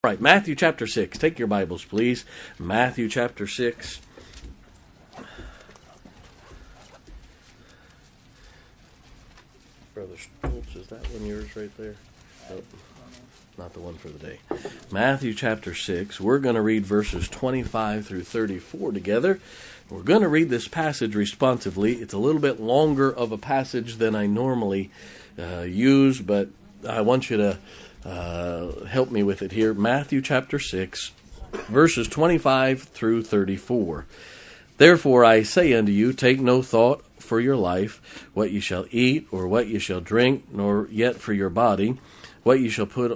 Right, Matthew chapter 6. Take your Bibles, please. Matthew chapter 6. Brother Stoltz, is that one yours right there? Nope. Not the one for the day. Matthew chapter 6. We're going to read verses 25 through 34 together. We're going to read this passage responsively. It's a little bit longer of a passage than I normally use, but I want you to help me with it here. Matthew chapter 6, verses 25 through 34. Therefore I say unto you, take no thought for your life, what you shall eat, or what you shall drink, nor yet for your body, what you shall put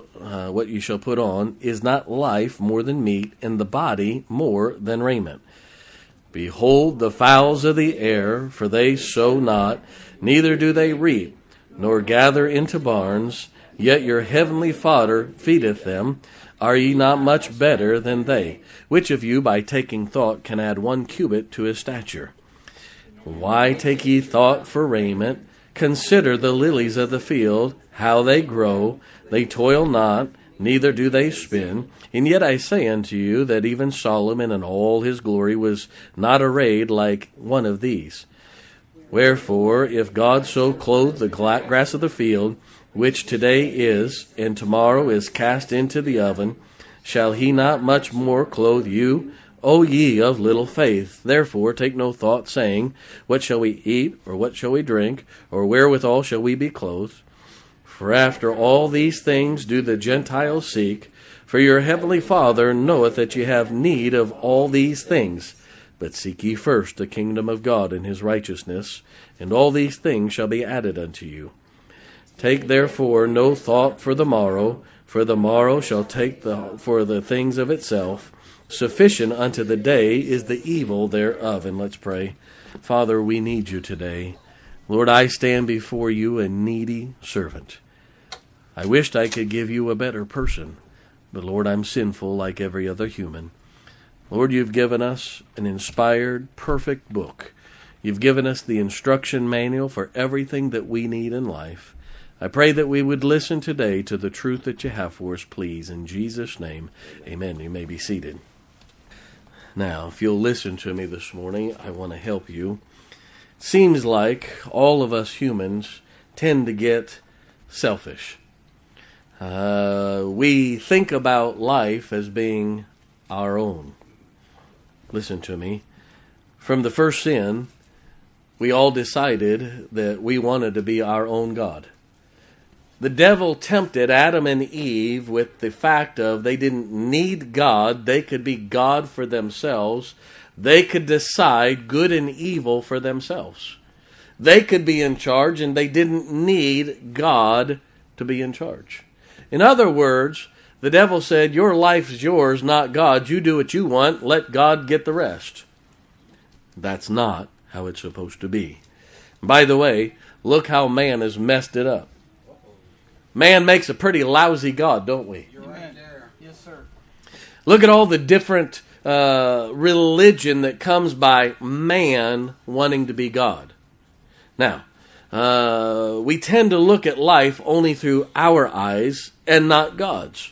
on. Is not life more than meat, and the body more than raiment? Behold the fowls of the air, for they sow not, neither do they reap, nor gather into barns, yet your heavenly Father feedeth them. Are ye not much better than they? Which of you by taking thought can add 1 cubit to his stature? Why take ye thought for raiment? Consider the lilies of the field, how they grow. They toil not, neither do they spin. And yet I say unto you that even Solomon in all his glory was not arrayed like one of these. Wherefore, if God so clothe the grass of the field, which today is, and tomorrow is cast into the oven, shall he not much more clothe you, O ye of little faith? Therefore take no thought, saying, what shall we eat, or what shall we drink, or wherewithal shall we be clothed? For after all these things do the Gentiles seek. For your heavenly Father knoweth that ye have need of all these things. But seek ye first the kingdom of God and his righteousness, and all these things shall be added unto you. Take therefore no thought for the morrow, for the morrow shall take for the things of itself. Sufficient unto the day is the evil thereof. And let's pray. Father, we need you today. Lord, I stand before you a needy servant. I wished I could give you a better person, but Lord, I'm sinful like every other human. Lord, you've given us an inspired, perfect book. You've given us the instruction manual for everything that we need in life. I pray that we would listen today to the truth that you have for us, please. In Jesus' name, amen. You may be seated. Now, if you'll listen to me this morning, I want to help you. It seems like all of us humans tend to get selfish. We think about life as being our own. Listen to me. From the first sin, we all decided that we wanted to be our own God. The devil tempted Adam and Eve with the fact of they didn't need God. They could be God for themselves. They could decide good and evil for themselves. They could be in charge, and they didn't need God to be in charge. In other words, the devil said, your life's yours, not God's. You do what you want. Let God get the rest. That's not how it's supposed to be. By the way, look how man has messed it up. Man makes a pretty lousy God, don't we? You're right there. Yes, sir. Look at all the different religion that comes by man wanting to be God. Now, we tend to look at life only through our eyes and not God's.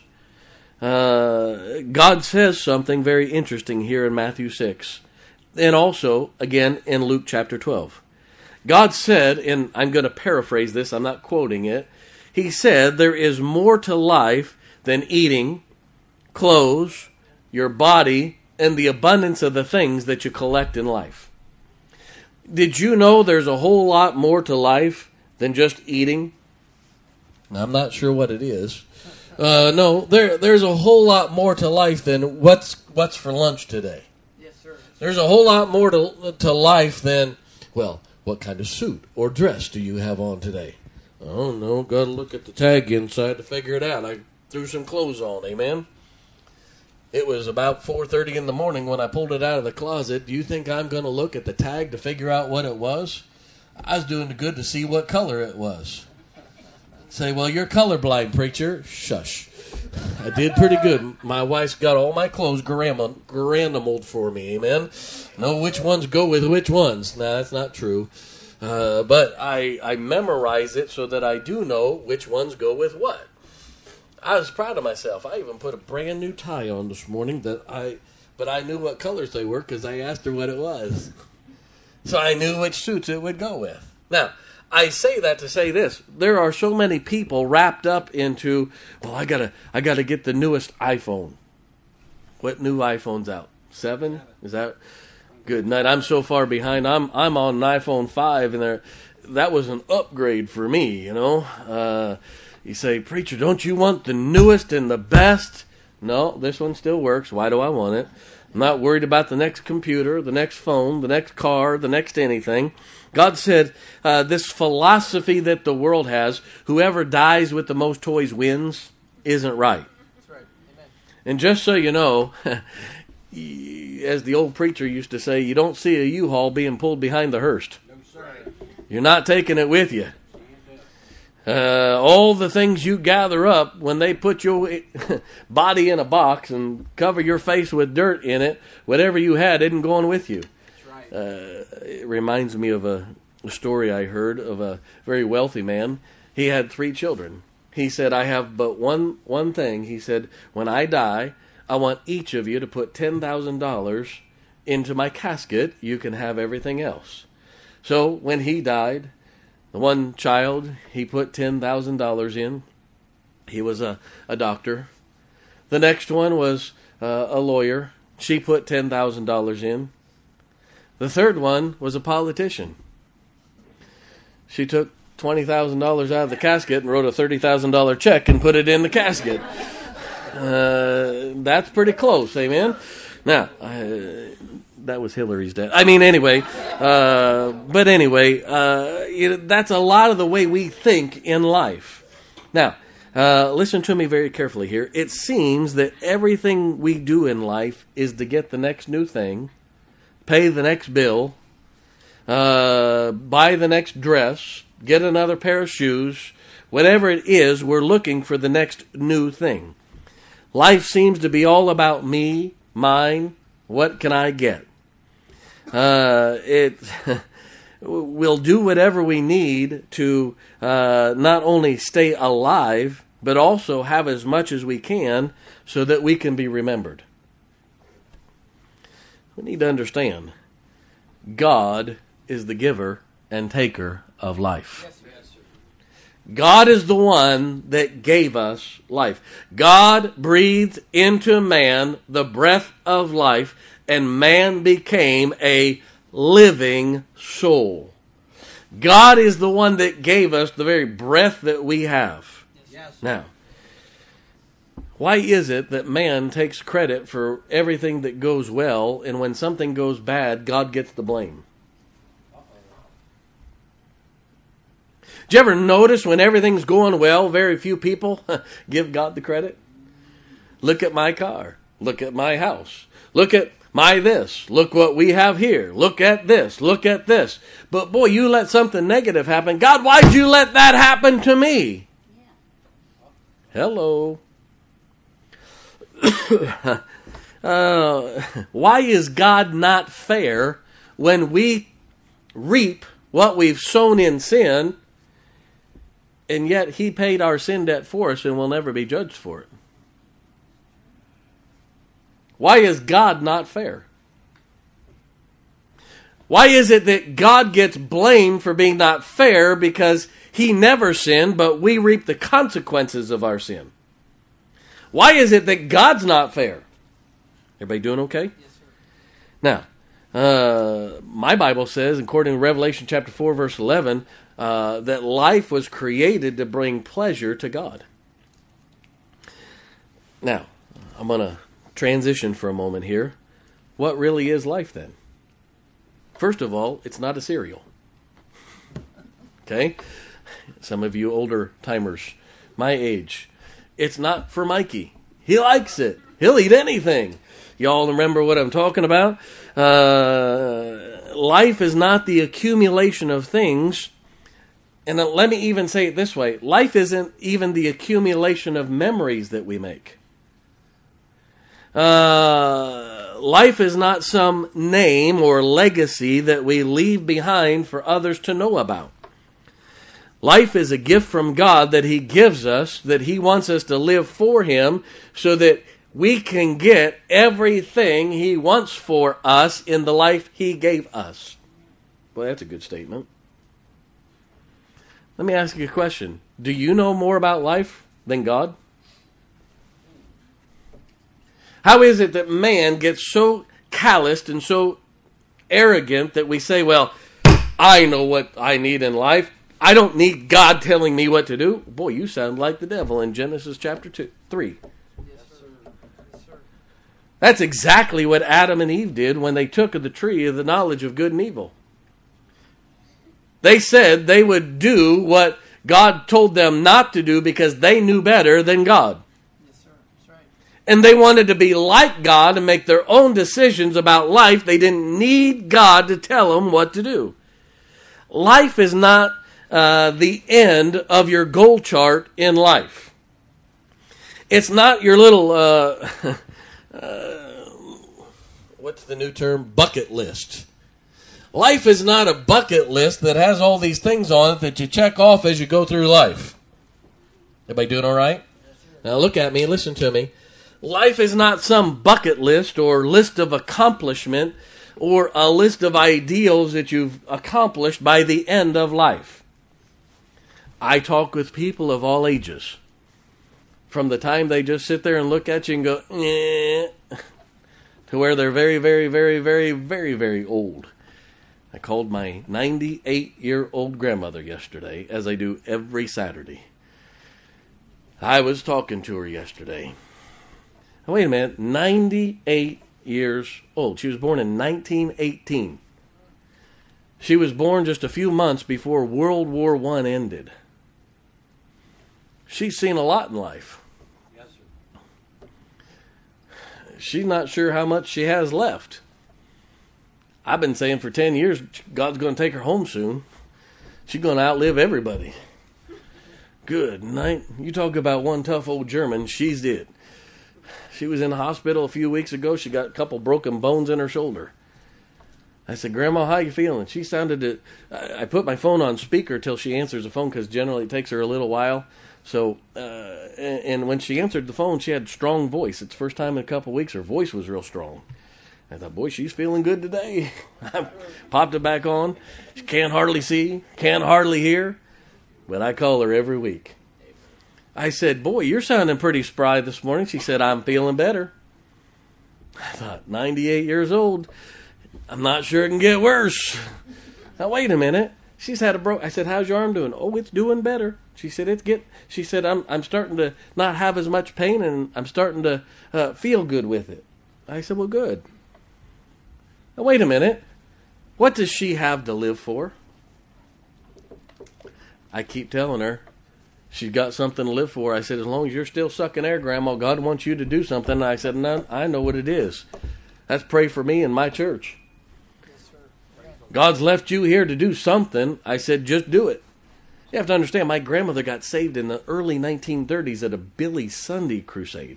God says something very interesting here in Matthew 6. And also, again, in Luke chapter 12. God said, and I'm going to paraphrase this, I'm not quoting it. He said, there is more to life than eating, clothes, your body, and the abundance of the things that you collect in life. Did you know there's a whole lot more to life than just eating? I'm not sure what it is. No, there's a whole lot more to life than what's for lunch today. Yes, sir. There's a whole lot more to life than, well, what kind of suit or dress do you have on today? Oh, no, got to look at the tag inside to figure it out. I threw some clothes on, amen? It was about 4:30 in the morning when I pulled it out of the closet. Do you think I'm going to look at the tag to figure out what it was? I was doing good to see what color it was. Say, well, you're colorblind, preacher. Shush. I did pretty good. My wife's got all my clothes grandimaled for me, amen? Know which ones go with which ones. Nah, that's not true. But I memorize it so that I do know which ones go with what. I was proud of myself. I even put a brand new tie on this morning but I knew what colors they were because I asked her what it was. So I knew which suits it would go with. Now, I say that to say this. There are so many people wrapped up into, well, I gotta get the newest iPhone. What new iPhone's out? 7? Is that good night? I'm so far behind. I'm on an iPhone 5, and that was an upgrade for me, you know. You say, preacher, don't you want the newest and the best? No, this one still works. Why do I want it? I'm not worried about the next computer, the next phone, the next car, the next anything. God said this philosophy that the world has, whoever dies with the most toys wins, isn't right. That's right. Amen. And just so you know, as the old preacher used to say, you don't see a U-Haul being pulled behind the hearse. No, sir. You're not taking it with you. All the things you gather up when they put your body in a box and cover your face with dirt in it, whatever you had isn't going with you. That's right. It reminds me of a story I heard of a very wealthy man. He had 3 children. He said, I have but one thing. He said, when I die, I want each of you to put $10,000 into my casket. You can have everything else. So when he died, the one child, he put $10,000 in. He was a doctor. The next one was a lawyer. She put $10,000 in. The third one was a politician. She took $20,000 out of the casket and wrote a $30,000 check and put it in the casket. That's pretty close, amen? Now, that was Hillary's dad. I mean, anyway, but anyway, that's a lot of the way we think in life. Now, listen to me very carefully here. It seems that everything we do in life is to get the next new thing, pay the next bill, buy the next dress, get another pair of shoes, whatever it is, we're looking for the next new thing. Life seems to be all about me, mine, what can I get? We'll do whatever we need to not only stay alive, but also have as much as we can so that we can be remembered. We need to understand, God is the giver and taker of life. Yes, sir. God is the one that gave us life. God breathed into man the breath of life, and man became a living soul. God is the one that gave us the very breath that we have. Yes. Now, why is it that man takes credit for everything that goes well, and when something goes bad, God gets the blame? Do you ever notice when everything's going well, very few people give God the credit? Look at my car. Look at my house. Look at my this. Look what we have here. Look at this. Look at this. But boy, you let something negative happen. God, why'd you let that happen to me? Hello. Why is God not fair when we reap what we've sown in sin, and yet He paid our sin debt for us and will never be judged for it? Why is God not fair? Why is it that God gets blamed for being not fair because He never sinned, but we reap the consequences of our sin? Why is it that God's not fair? Everybody doing okay? Yes, sir. Now, my Bible says, according to Revelation chapter 4, verse 11, that life was created to bring pleasure to God. Now, I'm going to transition for a moment here. What really is life then? First of all, it's not a cereal. Okay? Some of you older timers, my age. It's not for Mikey. He likes it. He'll eat anything. Y'all remember what I'm talking about? Life is not the accumulation of things. And let me even say it this way. Life isn't even the accumulation of memories that we make. Life is not some name or legacy that we leave behind for others to know about. Life is a gift from God that He gives us, that He wants us to live for Him so that we can get everything He wants for us in the life He gave us. Boy, that's a good statement. Let me ask you a question. Do you know more about life than God? How is it that man gets so calloused and so arrogant that we say, well, I know what I need in life. I don't need God telling me what to do. Boy, you sound like the devil in Genesis chapter 3. Yes, sir. Yes, sir. That's exactly what Adam and Eve did when they took of the tree of the knowledge of good and evil. They said they would do what God told them not to do because they knew better than God. Yes, sir. That's right. And they wanted to be like God and make their own decisions about life. They didn't need God to tell them what to do. Life is not the end of your goal chart in life. It's not your little, what's the new term? Bucket list. Life is not a bucket list that has all these things on it that you check off as you go through life. Everybody doing all right? Now look at me, listen to me. Life is not some bucket list or list of accomplishment or a list of ideals that you've accomplished by the end of life. I talk with people of all ages. From the time they just sit there and look at you and go, to where they're very, very, very, very, very, very old. I called my 98-year-old grandmother yesterday, as I do every Saturday. I was talking to her yesterday. Now, wait a minute, 98 years old. She was born in 1918. She was born just a few months before World War I ended. She's seen a lot in life. Yes, sir. She's not sure how much she has left. I've been saying for 10 years, God's going to take her home soon. She's going to outlive everybody. Good night. You talk about one tough old German, she's it. She was in the hospital a few weeks ago. She got a couple broken bones in her shoulder. I said, Grandma, how you feeling? She sounded, I put my phone on speaker till she answers the phone because generally it takes her a little while. So, and when she answered the phone, she had a strong voice. It's the first time in a couple weeks her voice was real strong. I thought, boy, she's feeling good today. I popped it back on. She can't hardly see, can't hardly hear, but I call her every week. I said, boy, you're sounding pretty spry this morning. She said, I'm feeling better. I thought, 98 years old. I'm not sure it can get worse. Now, wait a minute. She's had a I said, how's your arm doing? Oh, it's doing better. She said, She said, I'm starting to not have as much pain, and I'm starting to feel good with it. I said, well, good. Now, wait a minute. What does she have to live for? I keep telling her she's got something to live for. I said, as long as you're still sucking air, Grandma, God wants you to do something. And I said, no, I know what it is. That's pray for me and my church. Yes, sir. God's left you here to do something. I said, just do it. You have to understand, my grandmother got saved in the early 1930s at a Billy Sunday crusade.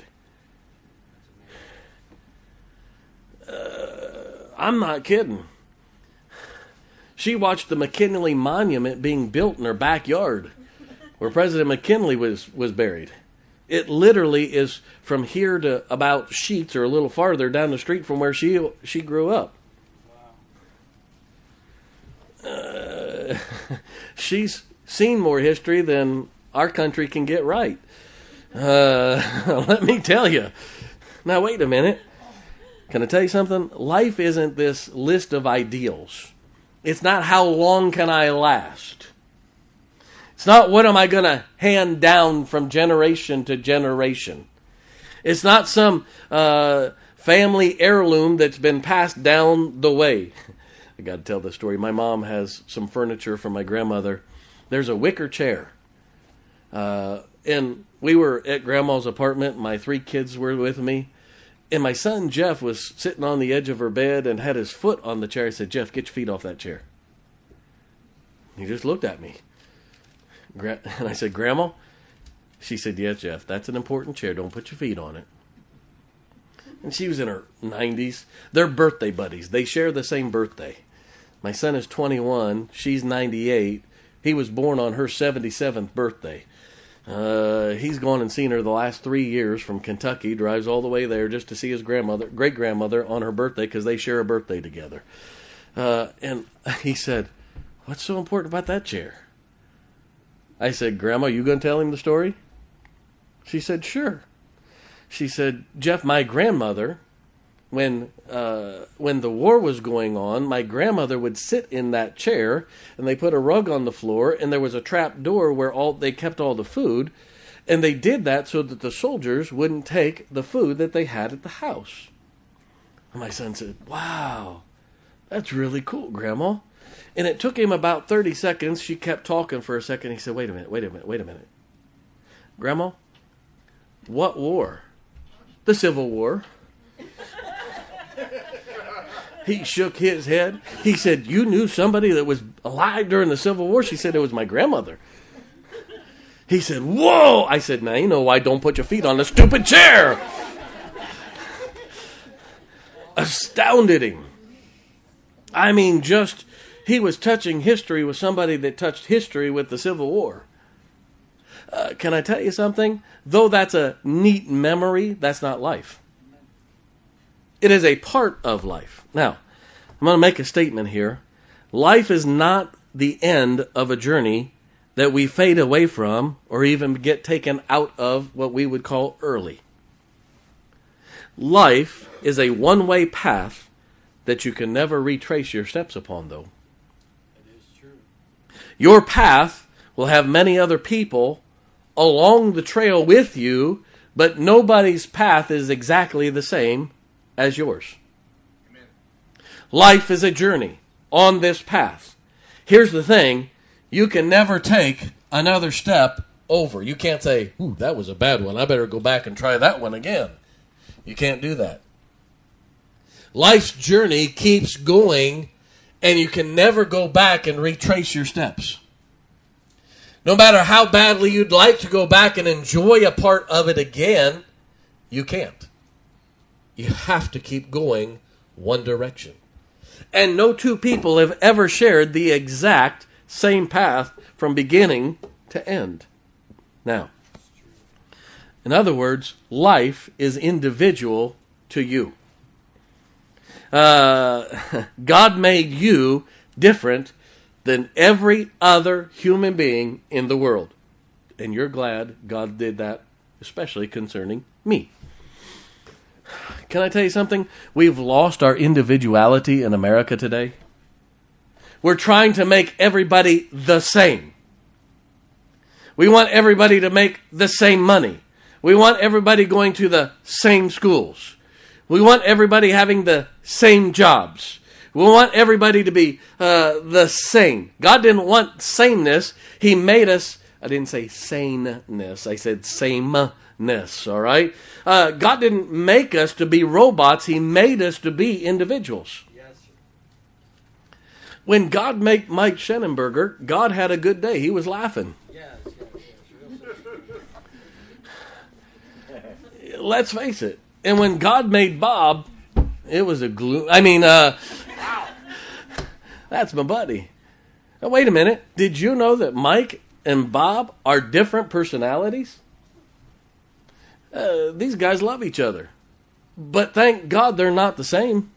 I'm not kidding. She watched the McKinley Monument being built in her backyard where President McKinley was buried. It literally is from here to about Sheets or a little farther down the street from where she grew up. She's seen more history than our country can get right. Let me tell you. Now, wait a minute. Can I tell you something? Life isn't this list of ideals. It's not how long can I last. It's not what am I going to hand down from generation to generation. It's not some family heirloom that's been passed down the way. I got to tell this story. My mom has some furniture from my grandmother. There's a wicker chair. And we were at Grandma's apartment. My 3 kids were with me. And my son, Jeff, was sitting on the edge of her bed and had his foot on the chair. I said, Jeff, get your feet off that chair. He just looked at me. And I said, Grandma? She said, yes, Jeff, that's an important chair. Don't put your feet on it. And she was in her 90s. They're birthday buddies. They share the same birthday. My son is 21. She's 98. He was born on her 77th birthday. He's gone and seen her the last 3 years from Kentucky, drives all the way there just to see his great-grandmother on her birthday because they share a birthday together. And he said, "What's so important about that chair?" I said, "Grandma, you going to tell him the story?" She said, "Sure." She said, "Jeff, my grandmother, when the war was going on, my grandmother would sit in that chair, and they put a rug on the floor, and there was a trap door where they kept all the food, and they did that so that the soldiers wouldn't take the food that they had at the house." And my son said, "Wow, that's really cool, Grandma." And it took him about 30 seconds. She kept talking for a second. He said, wait a minute. "Grandma, what war?" "The Civil War." He shook his head. He said, "You knew somebody that was alive during the Civil War?" She said, "It was my grandmother." He said, "Whoa!" I said, "Now you know why don't put your feet on the stupid chair." Astounded him. I mean, he was touching history with somebody that touched history with the Civil War. Can I tell you something? Though that's a neat memory, that's not life. It is a part of life. Now, I'm going to make a statement here. Life is not the end of a journey that we fade away from or even get taken out of what we would call early. Life is a one-way path that you can never retrace your steps upon, though. It is true. Your path will have many other people along the trail with you, but nobody's path is exactly the same as yours. Amen. Life is a journey on this path. Here's the thing. You can never take another step over. You can't say, "Ooh, that was a bad one. I better go back and try that one again." You can't do that. Life's journey keeps going, and you can never go back and retrace your steps. No matter how badly you'd like to go back and enjoy a part of it again, you can't. You have to keep going one direction. And no two people have ever shared the exact same path from beginning to end. Now, in other words, life is individual to you. God made you different than every other human being in the world. And you're glad God did that, especially concerning me. Can I tell you something? We've lost our individuality in America today. We're trying to make everybody the same. We want everybody to make the same money. We want everybody going to the same schools. We want everybody having the same jobs. We want everybody to be the same. God didn't want sameness. He made us, I didn't say saneness, I said sameness, all right? God didn't make us to be robots. He made us to be individuals. Yes, sir. When God made Mike Schenenberger, God had a good day. He was laughing. Yes, real simple. Let's face it. And when God made Bob, it was a gloom. That's my buddy. Now, wait a minute. Did you know that Mike and Bob are different personalities? These guys love each other. But thank God they're not the same.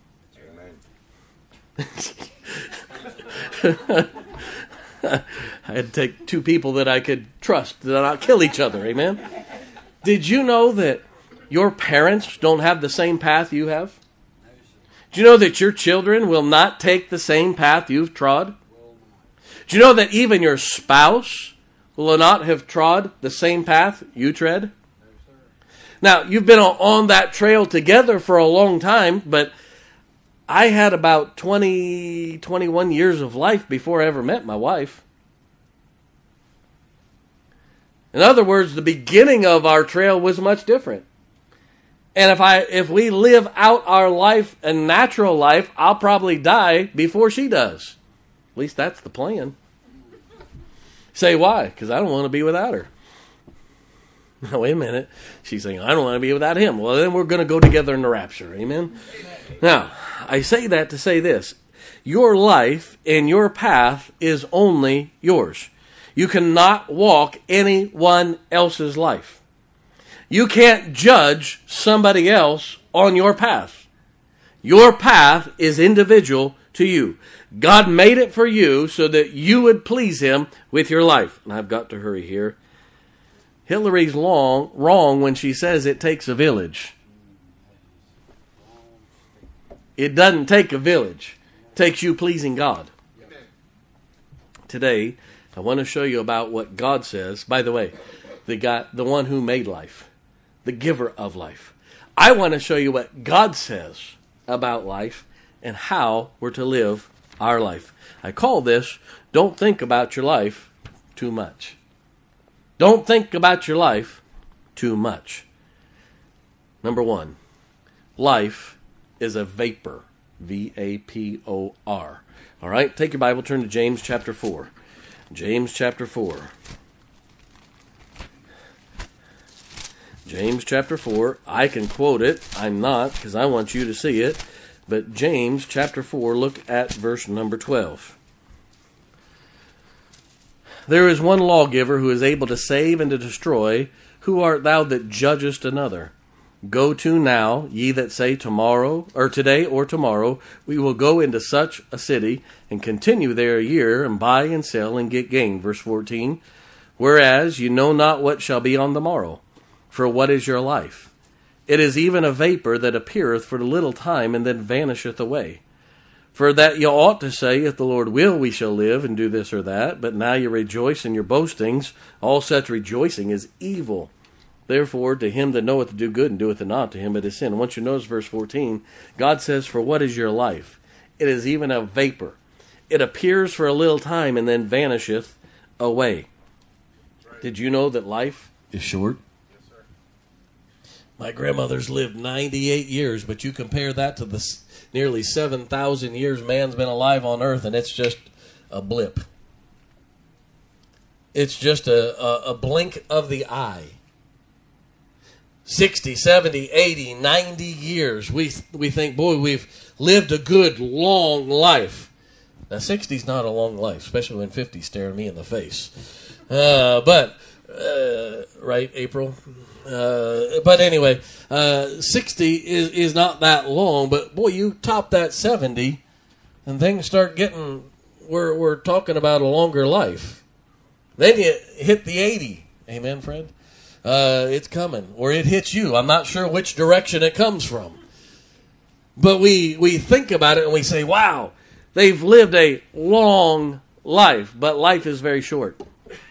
Amen. I had to take two people that I could trust to not kill each other. Amen? Did you know that your parents don't have the same path you have? Do you know that your children will not take the same path you've trod? Do you know that even your spouse will not have trod the same path you tread? Now, you've been on that trail together for a long time, but I had about 21 years of life before I ever met my wife. In other words, the beginning of our trail was much different. And if we live out our life, a natural life, I'll probably die before she does. At least that's the plan. Say why? Because I don't want to be without her. Now, wait a minute. She's saying, I don't want to be without him. Well, then we're going to go together in the rapture. Amen? Now, I say that to say this. Your life and your path is only yours. You cannot walk anyone else's life. You can't judge somebody else on your path. Your path is individual to you. God made it for you so that you would please Him with your life. And I've got to hurry here. Hillary's wrong when she says it takes a village. It doesn't take a village. It takes you pleasing God. Today, I want to show you about what God says. By the way, the one who made life, the giver of life. I want to show you what God says about life and how we're to live our life. I call this, don't think about your life too much. Don't think about your life too much. Number one, life is a vapor. V-A-P-O-R. All right, take your Bible, turn to James chapter 4. James chapter 4. James chapter 4. I can quote it. I'm not, because I want you to see it. But James chapter 4, look at verse number 12. There is one lawgiver who is able to save and to destroy. Who art thou that judgest another? Go to now, ye that say tomorrow, or today or tomorrow, we will go into such a city, and continue there a year, and buy and sell, and get gain. Verse 14. Whereas you know not what shall be on the morrow. For what is your life? It is even a vapor that appeareth for a little time, and then vanisheth away. For that ye ought to say, if the Lord will, we shall live, and do this or that. But now you rejoice in your boastings. All such rejoicing is evil. Therefore, to him that knoweth to do good and doeth it not, to him it is sin. And once you notice verse 14, God says, for what is your life? It is even a vapor. It appears for a little time and then vanisheth away. Right. Did you know that life is short? Yes, sir. My grandmother's lived 98 years, but you compare that to the nearly 7,000 years man's been alive on earth, and it's just a blip. It's just a blink of the eye. 60, 70, 80, 90 years. We think, boy, we've lived a good, long life. Now, 60's not a long life, especially when 50's staring me in the face. Right, April? But anyway, 60 is not that long, but boy, you top that 70, and things start getting, we're talking about a longer life. Then you hit the 80. Amen, Fred? It's coming, or it hits you. I'm not sure which direction it comes from. But we think about it and we say, wow, they've lived a long life, but life is very short.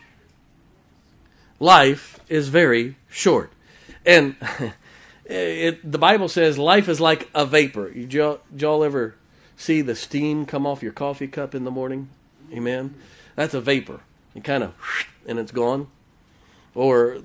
Life is very short. And the Bible says life is like a vapor. Did y'all ever see the steam come off your coffee cup in the morning? Amen? That's a vapor. You kind of, and it's gone. Or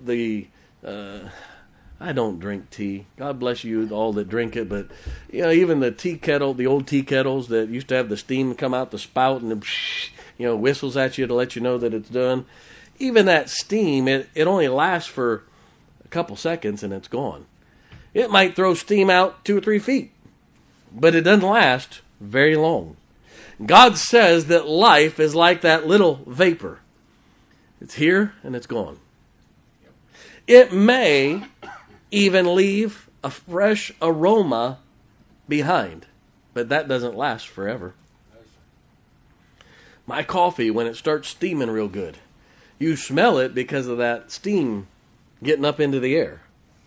I don't drink tea. God bless you all that drink it. But, even the tea kettle, the old tea kettles that used to have the steam come out the spout and, whistles at you to let you know that it's done. Even that steam, it only lasts for a couple seconds and it's gone. It might throw steam out 2 or 3 feet, but it doesn't last very long. God says that life is like that little vapor. It's here and it's gone. It may even leave a fresh aroma behind, but that doesn't last forever. My coffee, when it starts steaming real good, you smell it because of that steam getting up into the air.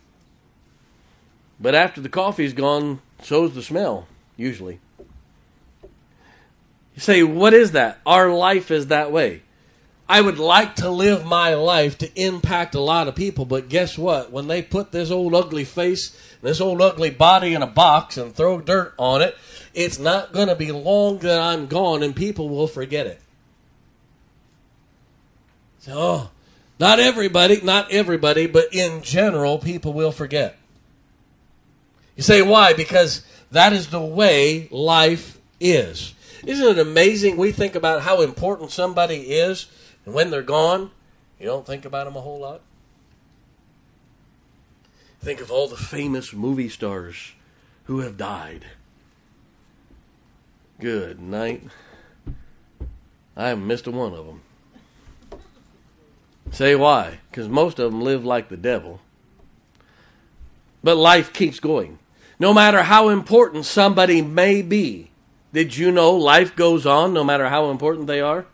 But after the coffee's gone, so's the smell, usually. You say, what is that? Our life is that way. I would like to live my life to impact a lot of people, but guess what? When they put this old ugly face, this old ugly body in a box and throw dirt on it, it's not going to be long that I'm gone and people will forget it. So, not everybody, but in general, people will forget. You say, why? Because that is the way life is. Isn't it amazing? We think about how important somebody is, and when they're gone, you don't think about them a whole lot. Think of all the famous movie stars who have died. Good night. I haven't missed a one of them. Say why? Because most of them live like the devil. But life keeps going. No matter how important somebody may be. Did you know life goes on no matter how important they are?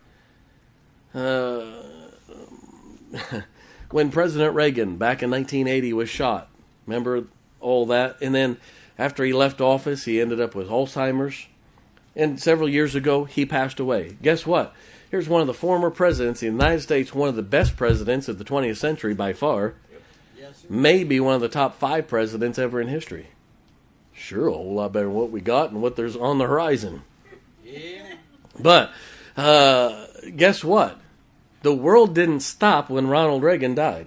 When President Reagan back in 1980 was shot, remember all that? And then after he left office, he ended up with Alzheimer's. And several years ago, he passed away. Guess what? Here's one of the former presidents of the United States, one of the best presidents of the 20th century by far. Yes, sir. Maybe one of the top 5 presidents ever in history. Sure, a whole lot better than what we got and what there's on the horizon. Yeah. But guess what? The world didn't stop when Ronald Reagan died.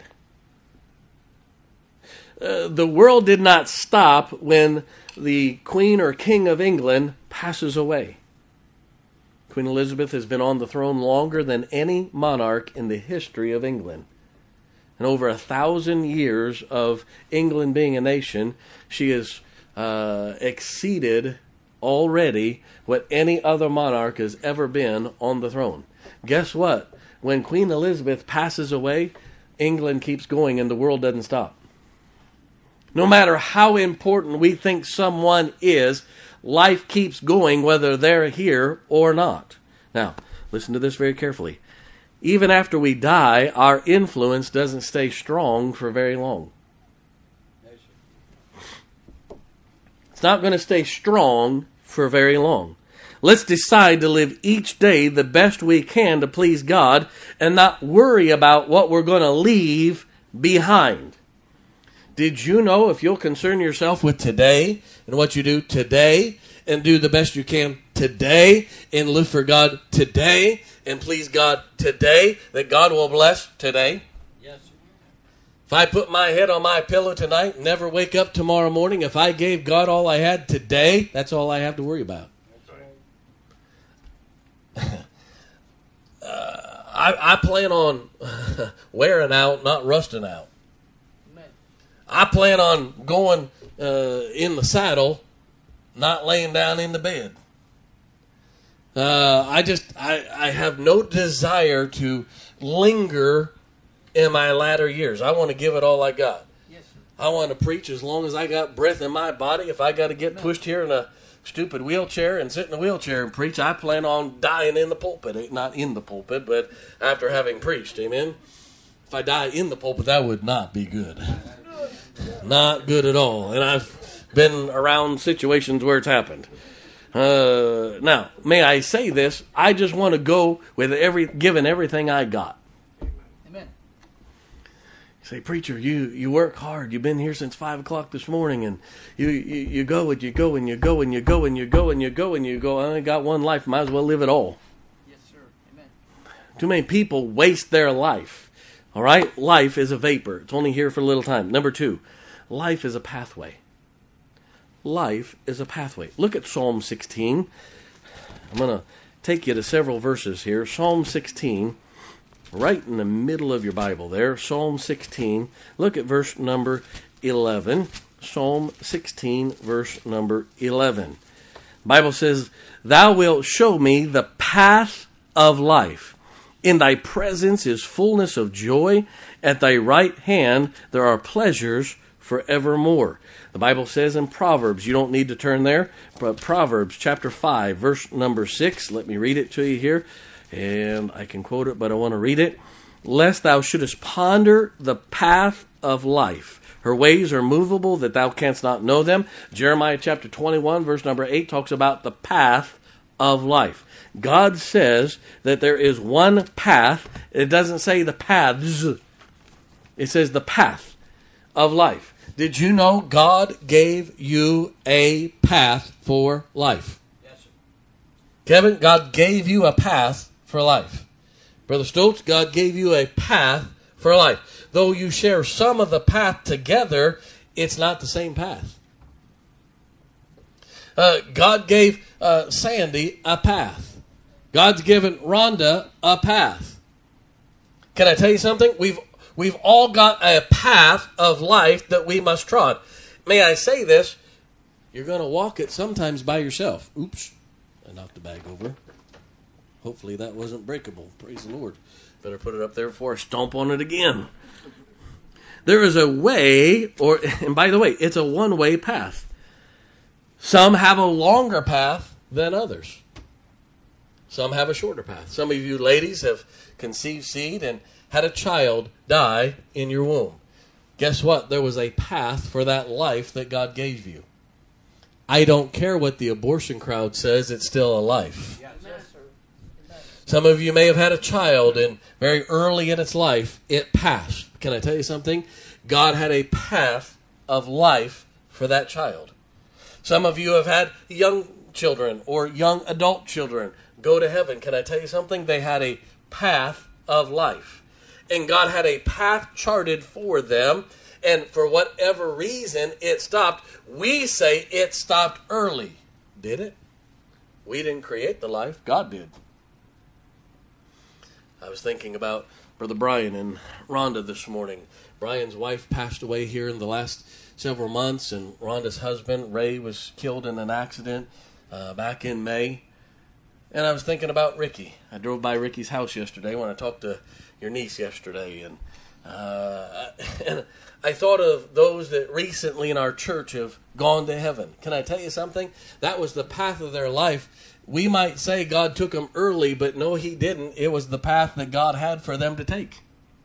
The world did not stop when the Queen or King of England passes away. Queen Elizabeth has been on the throne longer than any monarch in the history of England. And over 1,000 years of England being a nation, she has exceeded already what any other monarch has ever been on the throne. Guess what? When Queen Elizabeth passes away, England keeps going and the world doesn't stop. No matter how important we think someone is, life keeps going whether they're here or not. Now, listen to this very carefully. Even after we die, our influence doesn't stay strong for very long. Yes, sir. It's not going to stay strong for very long. Let's decide to live each day the best we can to please God and not worry about what we're going to leave behind. Did you know if you'll concern yourself with today and what you do today and do the best you can today and live for God today and please God today, that God will bless today? Yes, sir. If I put my head on my pillow tonight and never wake up tomorrow morning, if I gave God all I had today, that's all I have to worry about. That's right. I plan on wearing out, not rusting out. Amen. I plan on going in the saddle, not laying down in the bed. I have no desire to linger in my latter years. I want to give it all I got. Yes, sir. I want to preach as long as I got breath in my body. If I got to get pushed here in a stupid wheelchair and sit in a wheelchair and preach, I plan on dying in the pulpit. Not in the pulpit, but after having preached. Amen? If I die in the pulpit, that would not be good. Not good at all. And I've been around situations where it's happened. Now, may I say this? I just want to go with giving everything I got. Amen. You say, preacher, you work hard. You've been here since 5 o'clock this morning, and you go and you go and you go and you go and you go and you go and you go. I only got one life. Might as well live it all. Yes, sir. Amen. Too many people waste their life. All right? Life is a vapor. It's only here for a little time. Number 2, life is a pathway. Life is a pathway. Look at Psalm 16. I'm going to take you to several verses here. Psalm 16, right in the middle of your Bible there. Psalm 16. Look at verse number 11. Psalm 16, verse number 11. The Bible says, Thou wilt show me the path of life. In thy presence is fullness of joy. At thy right hand there are pleasures forevermore. The Bible says in Proverbs, you don't need to turn there, but Proverbs chapter 5, verse number 6. Let me read it to you here. And I can quote it, but I want to read it. Lest thou shouldest ponder the path of life. Her ways are movable, that thou canst not know them. Jeremiah chapter 21, verse number 8 talks about the path of life. God says that there is one path. It doesn't say the paths. It says the path of life. Did you know God gave you a path for life? Yes, sir. Kevin, God gave you a path for life. Brother Stoltz, God gave you a path for life. Though you share some of the path together, it's not the same path. God gave Sandy a path. God's given Rhonda a path. Can I tell you something? We've all got a path of life that we must trod. May I say this? You're going to walk it sometimes by yourself. Oops, I knocked the bag over. Hopefully that wasn't breakable. Praise the Lord. Better put it up there before I stomp on it again. There is a way, and by the way, it's a one-way path. Some have a longer path than others. Some have a shorter path. Some of you ladies have conceived seed and had a child die in your womb. Guess what? There was a path for that life that God gave you. I don't care what the abortion crowd says, it's still a life. Yes, sir. Amen. Some of you may have had a child and very early in its life, it passed. Can I tell you something? God had a path of life for that child. Some of you have had young children or young adult children go to heaven. Can I tell you something? They had a path of life. And God had a path charted for them. And for whatever reason, it stopped. We say it stopped early. Did it? We didn't create the life. God did. I was thinking about Brother Brian and Rhonda this morning. Brian's wife passed away here in the last several months, and Rhonda's husband, Ray, was killed in an accident back in May. And I was thinking about Ricky. I drove by Ricky's house yesterday when I talked to your niece yesterday, and I thought of those that recently in our church have gone to heaven. Can I tell you something? That was the path of their life. We might say God took them early, but no, He didn't. It was the path that God had for them to take.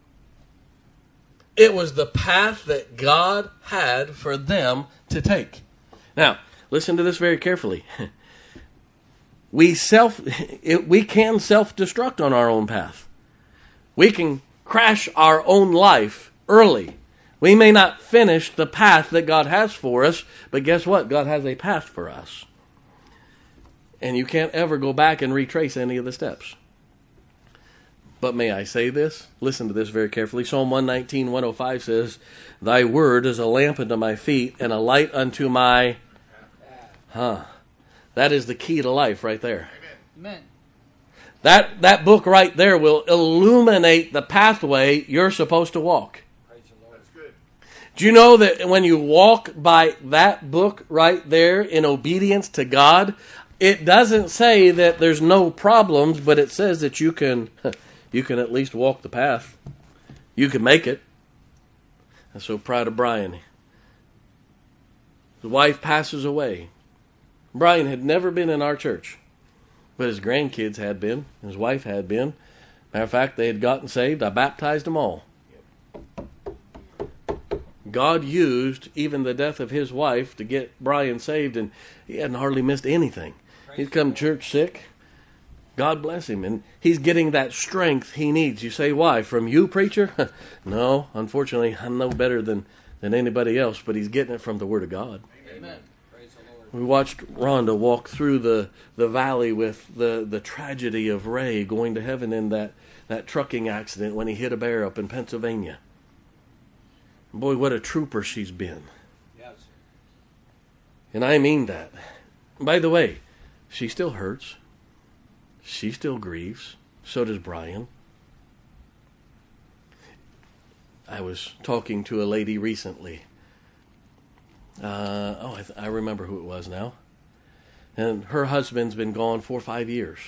It was the path that God had for them to take. Now, listen to this very carefully. We can self-destruct on our own path. We can crash our own life early. We may not finish the path that God has for us, but guess what? God has a path for us. And you can't ever go back and retrace any of the steps. But may I say this? Listen to this very carefully. Psalm 119, 105 says, Thy word is a lamp unto my feet and a light unto my... That is the key to life right there. Amen. That book right there will illuminate the pathway you're supposed to walk. That's good. Do you know that when you walk by that book right there in obedience to God, it doesn't say that there's no problems, but it says that you can at least walk the path. You can make it. I'm so proud of Brian. His wife passes away. Brian had never been in our church, but his grandkids had been. His wife had been. Matter of fact, they had gotten saved. I baptized them all. God used even the death of his wife to get Brian saved, and he hadn't hardly missed anything. He'd come to church sick. God bless him. And he's getting that strength he needs. You say, why? From you, preacher? No, unfortunately, I'm no better than anybody else, but he's getting it from the Word of God. Amen. We watched Rhonda walk through the valley with the tragedy of Ray going to heaven in that trucking accident when he hit a bear up in Pennsylvania. Boy, what a trooper she's been. Yes. And I mean that. By the way, she still hurts. She still grieves. So does Brian. I was talking to a lady recently. I remember who it was now. And her husband's been gone 4 or 5 years.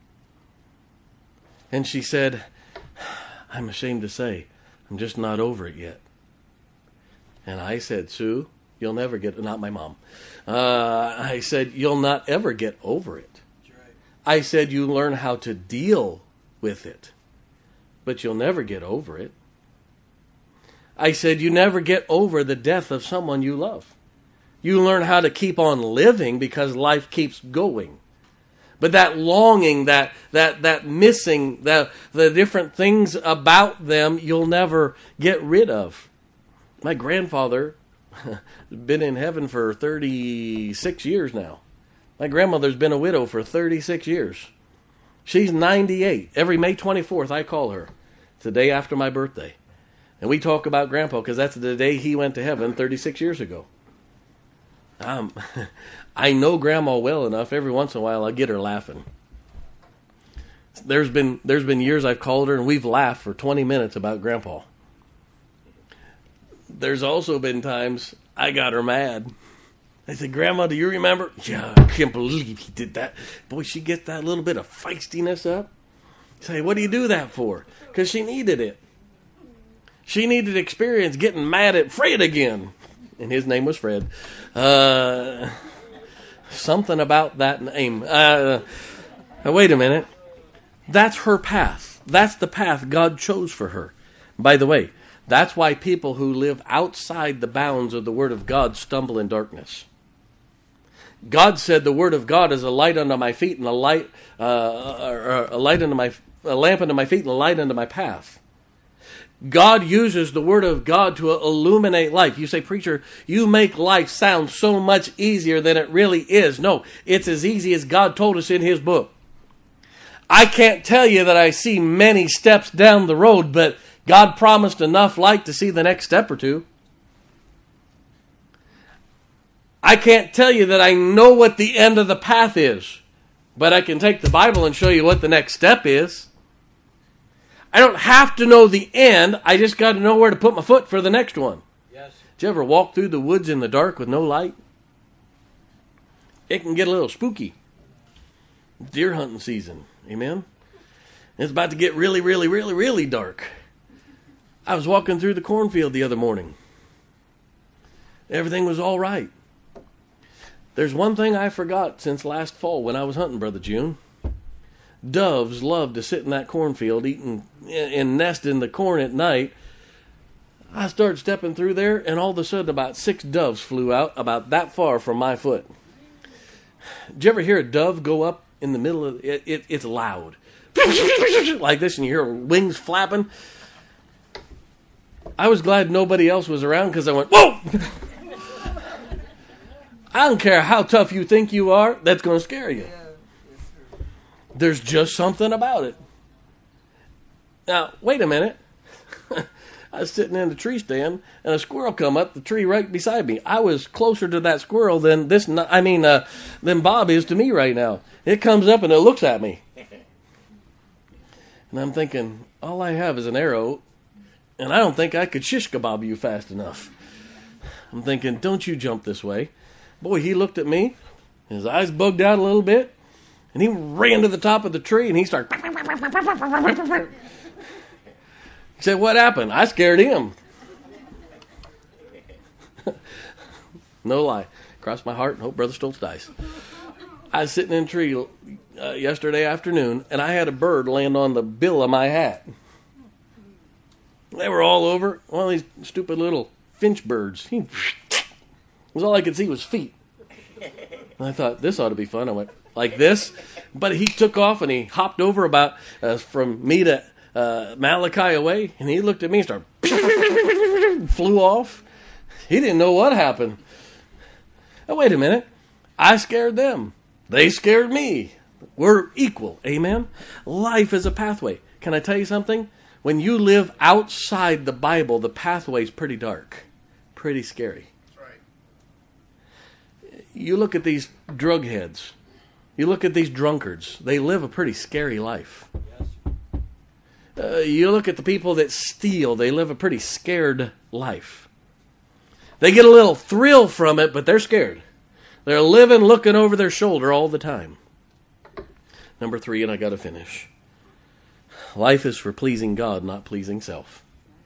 And she said, I'm ashamed to say, I'm just not over it yet. And I said, Sue, you'll never get, not my mom. I said, you'll not ever get over it. That's right. I said, you learn how to deal with it, but you'll never get over it. I said, you never get over the death of someone you love. You learn how to keep on living because life keeps going. But that longing, that missing, the different things about them, you'll never get rid of. My grandfather has been in heaven for 36 years now. My grandmother's been a widow for 36 years. She's 98. Every May 24th, I call her. It's the day after my birthday. And we talk about Grandpa because that's the day he went to heaven 36 years ago. I know Grandma well enough. Every once in a while, I get her laughing. There's been years I've called her and we've laughed for 20 minutes about Grandpa. There's also been times I got her mad. I said, Grandma, do you remember? Yeah, I can't believe he did that. Boy, she gets that little bit of feistiness up. You say, what do you do that for? Because she needed it. She needed experience getting mad at Fred again. And his name was Fred. Something about that name. Wait a minute. That's her path. That's the path God chose for her. By the way, that's why people who live outside the bounds of the Word of God stumble in darkness. God said the Word of God is a light unto my feet and a lamp unto my feet and a light unto my path. God uses the Word of God to illuminate life. You say, preacher, you make life sound so much easier than it really is. No, it's as easy as God told us in His book. I can't tell you that I see many steps down the road, but God promised enough light to see the next step or two. I can't tell you that I know what the end of the path is, but I can take the Bible and show you what the next step is. I don't have to know the end. I just got to know where to put my foot for the next one. Yes. Did you ever walk through the woods in the dark with no light? It can get a little spooky. Deer hunting season. Amen? It's about to get really, really, really, really dark. I was walking through the cornfield the other morning. Everything was all right. There's one thing I forgot since last fall when I was hunting, Brother June. Doves love to sit in that cornfield eating and nest in the corn at night. I started stepping through there, and all of a sudden about 6 doves flew out about that far from my foot. Did you ever hear a dove go up in the middle of it? It's loud. Like this, and you hear wings flapping. I was glad nobody else was around because I went, whoa! I don't care how tough you think you are, that's going to scare you. There's just something about it. Now, wait a minute. I was sitting in the tree stand, and a squirrel come up the tree right beside me. I was closer to that squirrel than than Bob is to me right now. It comes up and it looks at me. And I'm thinking, all I have is an arrow, and I don't think I could shish kebab you fast enough. I'm thinking, don't you jump this way. Boy, he looked at me, his eyes bugged out a little bit, and he ran to the top of the tree, and he started... He said, what happened? I scared him. No lie. Cross my heart and hope Brother Stoltz dies. I was sitting in a tree yesterday afternoon, and I had a bird land on the bill of my hat. They were all over. One of these stupid little finch birds. All I could see was feet. And I thought, this ought to be fun. I went like this. But he took off and he hopped over about from me to Malachi away. And he looked at me and started flew off. He didn't know what happened. Oh, wait a minute. I scared them. They scared me. We're equal. Amen? Life is a pathway. Can I tell you something? When you live outside the Bible, the pathway's pretty dark. Pretty scary. You look at these drug heads. You look at these drunkards. They live a pretty scary life. You look at the people that steal. They live a pretty scared life. They get a little thrill from it, but they're scared. They're living looking over their shoulder all the time. Number 3, and I got to finish. Life is for pleasing God, not pleasing self.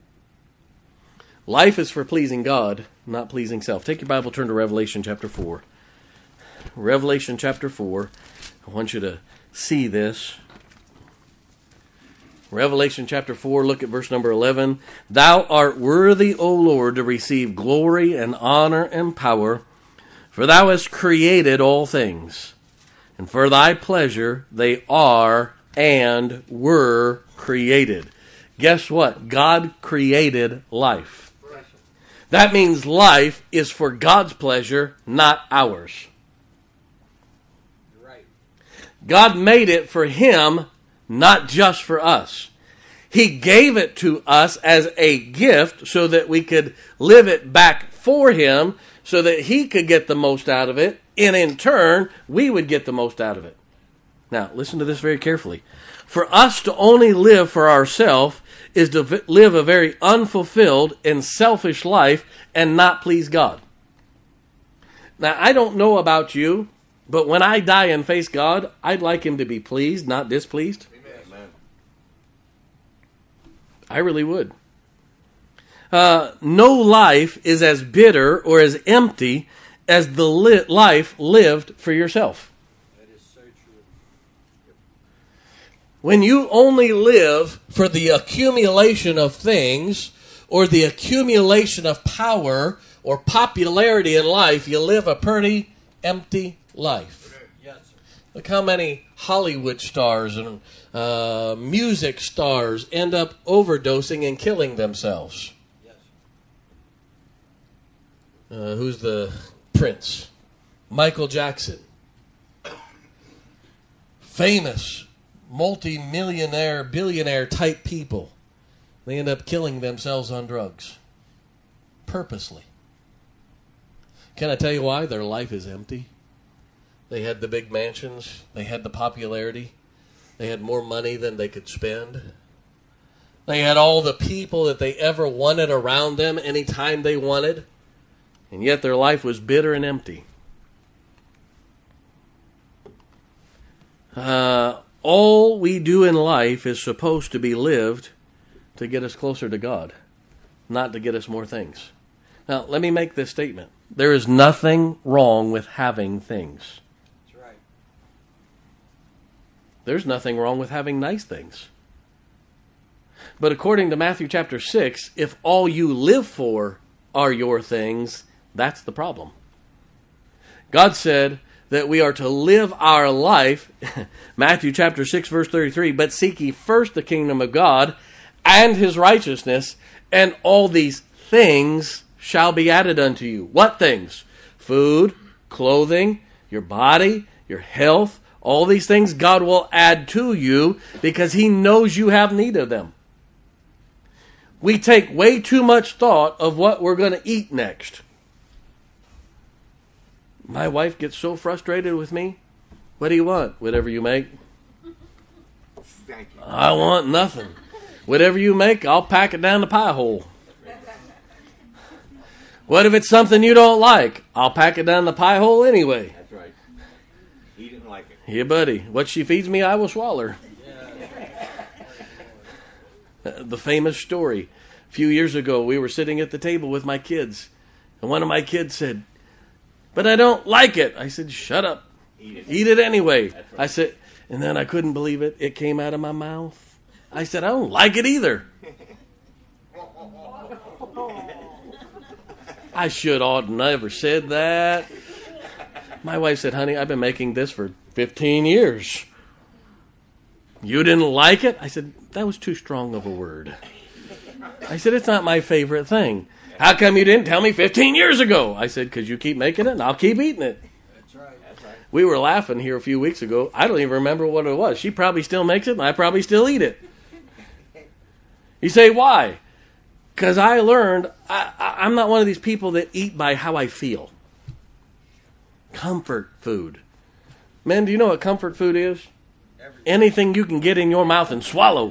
Life is for pleasing God, not pleasing self. Take your Bible, turn to Revelation chapter 4. Revelation chapter 4. I want you to see this. Revelation chapter 4, look at verse number 11. Thou art worthy, O Lord, to receive glory and honor and power, for thou hast created all things, and for thy pleasure they are and were created. Guess what? God created life. That means life is for God's pleasure, not ours. God made it for Him, not just for us. He gave it to us as a gift so that we could live it back for Him, so that He could get the most out of it, and in turn, we would get the most out of it. Now, listen to this very carefully. For us to only live for ourselves is to live a very unfulfilled and selfish life and not please God. Now, I don't know about you, but when I die and face God, I'd like Him to be pleased, not displeased. Amen. I really would. No life is as bitter or as empty as the life lived for yourself. That is so true. When you only live for the accumulation of things or the accumulation of power or popularity in life, you live a pretty empty life. Yes, sir. Look how many Hollywood stars and music stars end up overdosing and killing themselves. Yes. Who's the Prince? Michael Jackson. Famous, multi-millionaire, billionaire type people. They end up killing themselves on drugs. Purposely. Can I tell you why? Their life is empty. They had the big mansions. They had the popularity. They had more money than they could spend. They had all the people that they ever wanted around them anytime they wanted. And yet their life was bitter and empty. All we do in life is supposed to be lived to get us closer to God, not to get us more things. Now, let me make this statement. There is nothing wrong with having things. That's right. There's nothing wrong with having nice things. But according to Matthew chapter 6, if all you live for are your things, that's the problem. God said that we are to live our life, Matthew chapter 6, verse 33, but seek ye first the kingdom of God and his righteousness, and all these things shall be added unto you. What things? Food, clothing, your body, your health, all these things God will add to you because he knows you have need of them. We take way too much thought of what we're going to eat next. My wife gets so frustrated with me. What do you want? Whatever you make. Thank you. I want nothing. Whatever you make, I'll pack it down the pie hole. What if it's something you don't like? I'll pack it down the pie hole anyway. That's right. He didn't like it. Yeah, buddy. What she feeds me, I will swallow. The famous story. A few years ago, we were sitting at the table with my kids, and one of my kids said, "But I don't like it." I said, "Shut up. Eat it anyway." Right. I said, and then I couldn't believe it. It came out of my mouth. I said, "I don't like it either." I should ought never said that. My wife said, "Honey, I've been making this for 15 years. You didn't like it?" I said, "That was too strong of a word." I said, "It's not my favorite thing." "How come you didn't tell me 15 years ago?" I said, "Because you keep making it and I'll keep eating it." That's right. That's right. We were laughing here a few weeks ago. I don't even remember what it was. She probably still makes it and I probably still eat it. You say, why? Because I learned I'm not one of these people that eat by how I feel. Comfort food. Men, do you know what comfort food is? Anything you can get in your mouth and swallow.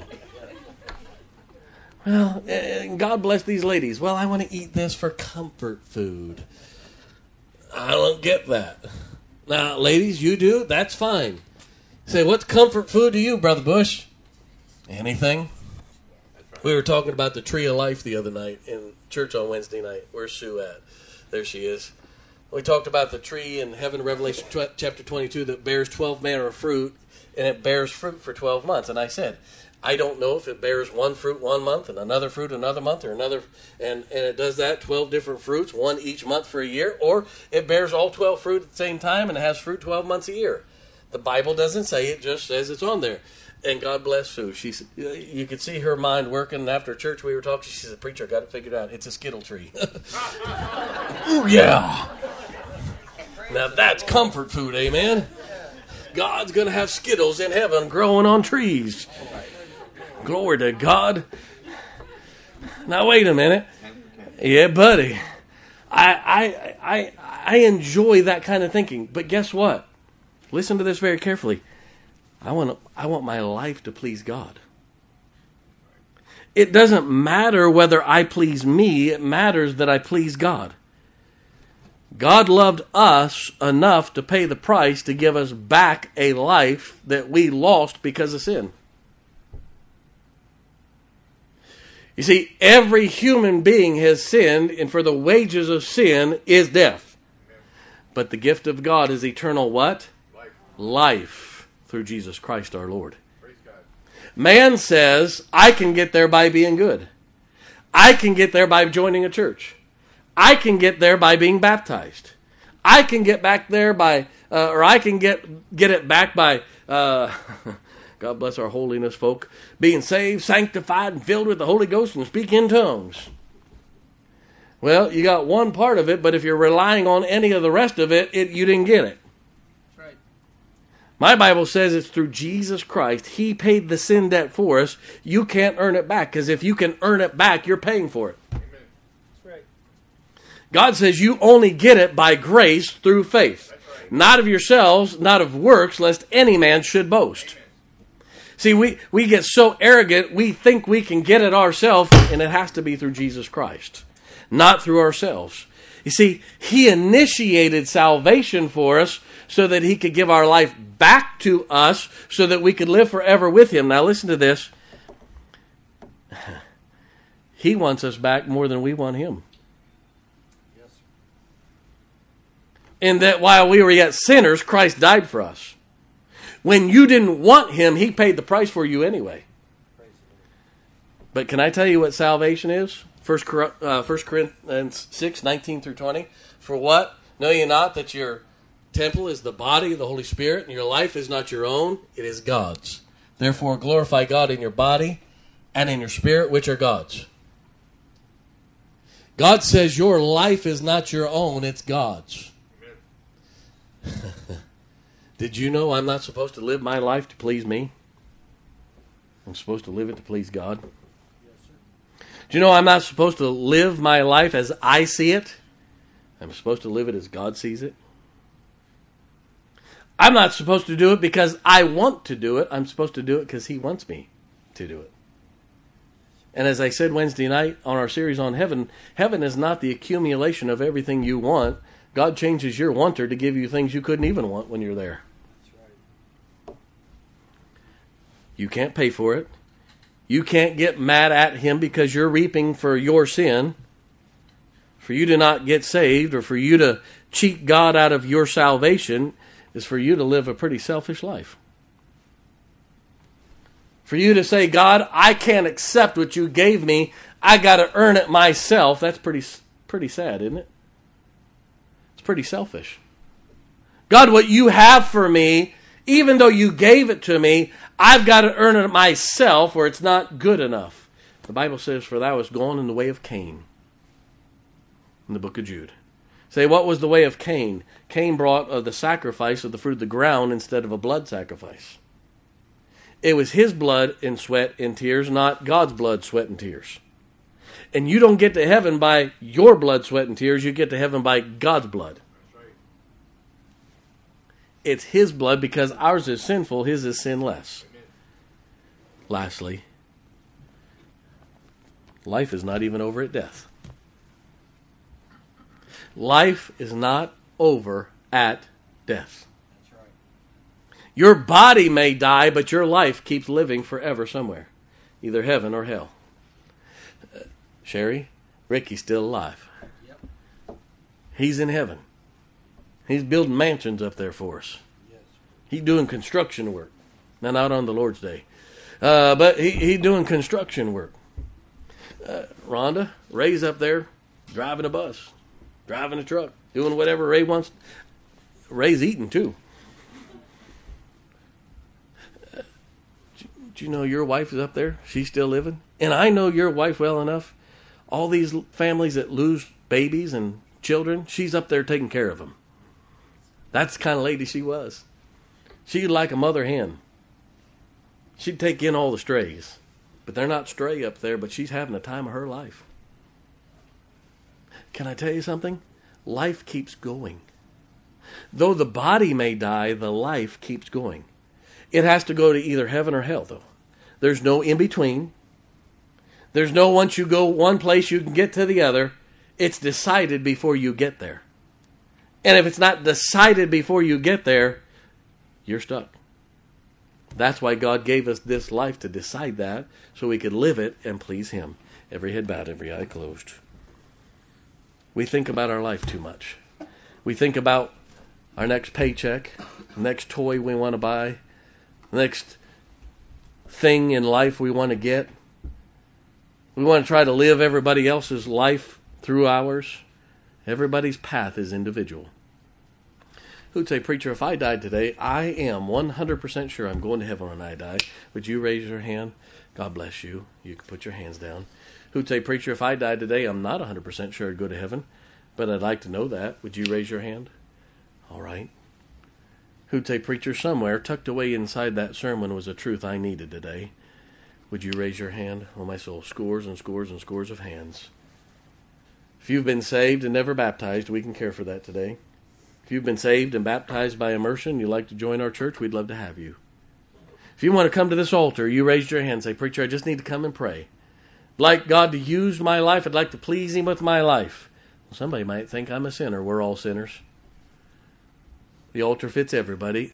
Well, God bless these ladies. Well, I want to eat this for comfort food. I don't get that. Now, ladies, you do? That's fine. Say, what's comfort food to you, Brother Bush? Anything? We were talking about the tree of life the other night in church on Wednesday night. Where's Sue at? There she is. We talked about the tree in heaven, Revelation chapter 22, that bears 12 manner of fruit, and it bears fruit for 12 months. And I said, I don't know if it bears one fruit 1 month and another fruit another month or another, and it does that, 12 different fruits, one each month for a year, or it bears all 12 fruit at the same time and it has fruit 12 months a year. The Bible doesn't say it, just says it's on there. And God bless Sue. You could see her mind working. And after church we were talking, she said, "Preacher, I got it figured out. It's a Skittle tree." Ooh, yeah. Now that's comfort food, amen? God's going to have Skittles in heaven growing on trees. Glory to God. Now wait a minute. Yeah, buddy. I enjoy that kind of thinking. But guess what? Listen to this very carefully. I want my life to please God. It doesn't matter whether I please me. It matters that I please God. God loved us enough to pay the price to give us back a life that we lost because of sin. You see, every human being has sinned, and for the wages of sin is death. But the gift of God is eternal what? Life through Jesus Christ our Lord. Man says, I can get there by being good. I can get there by joining a church. I can get there by being baptized. I can get back there by, or I can get it back by, God bless our holiness folk, being saved, sanctified, and filled with the Holy Ghost and speak in tongues. Well, you got one part of it, but if you're relying on any of the rest of it, you didn't get it. That's right. My Bible says it's through Jesus Christ. He paid the sin debt for us. You can't earn it back, because if you can earn it back, you're paying for it. That's right. God says you only get it by grace through faith. Right. Not of yourselves, not of works, lest any man should boast. Amen. See, we get so arrogant, we think we can get it ourselves, and it has to be through Jesus Christ, not through ourselves. You see, He initiated salvation for us so that He could give our life back to us so that we could live forever with Him. Now listen to this. He wants us back more than we want Him. Yes. In that while we were yet sinners, Christ died for us. When you didn't want Him, He paid the price for you anyway. But can I tell you what salvation is? 1 Corinthians 6, 19 through 20. For what? Know ye not that your temple is the body of the Holy Spirit, and your life is not your own, it is God's. Therefore glorify God in your body and in your spirit, which are God's. God says your life is not your own, it's God's. Did you know I'm not supposed to live my life to please me? I'm supposed to live it to please God. Do you know I'm not supposed to live my life as I see it? I'm supposed to live it as God sees it. I'm not supposed to do it because I want to do it. I'm supposed to do it because He wants me to do it. And as I said Wednesday night on our series on heaven, heaven is not the accumulation of everything you want. God changes your wanter to give you things you couldn't even want when you're there. You can't pay for it. You can't get mad at Him because you're reaping for your sin. For you to not get saved or for you to cheat God out of your salvation is for you to live a pretty selfish life. For you to say, God, I can't accept what you gave me. I got to earn it myself. That's pretty sad, isn't it? It's pretty selfish. God, what you have for me, even though you gave it to me, I've got to earn it myself or it's not good enough. The Bible says, for thou hast gone in the way of Cain. In the book of Jude. Say, what was the way of Cain? Cain brought the sacrifice of the fruit of the ground instead of a blood sacrifice. It was his blood and sweat and tears, not God's blood, sweat, and tears. And you don't get to heaven by your blood, sweat, and tears. You get to heaven by God's blood. It's His blood because ours is sinful, His is sinless. Amen. Lastly, life is not even over at death. Life is not over at death. That's right. Your body may die, but your life keeps living forever somewhere. Either heaven or hell. Sherry, Ricky's still alive. Yep. He's in heaven. He's building mansions up there for us. Yes. He's doing construction work. Now, not on the Lord's Day. But he's doing construction work. Rhonda, Ray's up there driving a bus, driving a truck, doing whatever Ray wants. Ray's eating, too. Do you know your wife is up there? She's still living. And I know your wife well enough. All these families that lose babies and children, she's up there taking care of them. That's the kind of lady she was. She's like a mother hen. She'd take in all the strays. But they're not stray up there, but she's having the time of her life. Can I tell you something? Life keeps going. Though the body may die, the life keeps going. It has to go to either heaven or hell, though. There's no in between. There's no once you go one place, you can get to the other. It's decided before you get there. And if it's not decided before you get there, you're stuck. That's why God gave us this life to decide that, so we could live it and please Him. Every head bowed, every eye closed. We think about our life too much. We think about our next paycheck, next toy we want to buy, next thing in life we want to get. We want to try to live everybody else's life through ours. Everybody's path is individual. Who'd say, preacher, if I died today, I am 100% sure I'm going to heaven when I die. Would you raise your hand? God bless you. You can put your hands down. Who'd say, preacher, if I died today, I'm not 100% sure I'd go to heaven, but I'd like to know that. Would you raise your hand? All right. Who'd say, preacher, somewhere tucked away inside that sermon was a truth I needed today. Would you raise your hand? Oh, my soul, scores and scores and scores of hands. If you've been saved and never baptized, we can care for that today. If you've been saved and baptized by immersion, you'd like to join our church, we'd love to have you. If you want to come to this altar, you raised your hand and say, preacher, I just need to come and pray. I'd like God to use my life. I'd like to please Him with my life. Well, somebody might think I'm a sinner. We're all sinners. The altar fits everybody.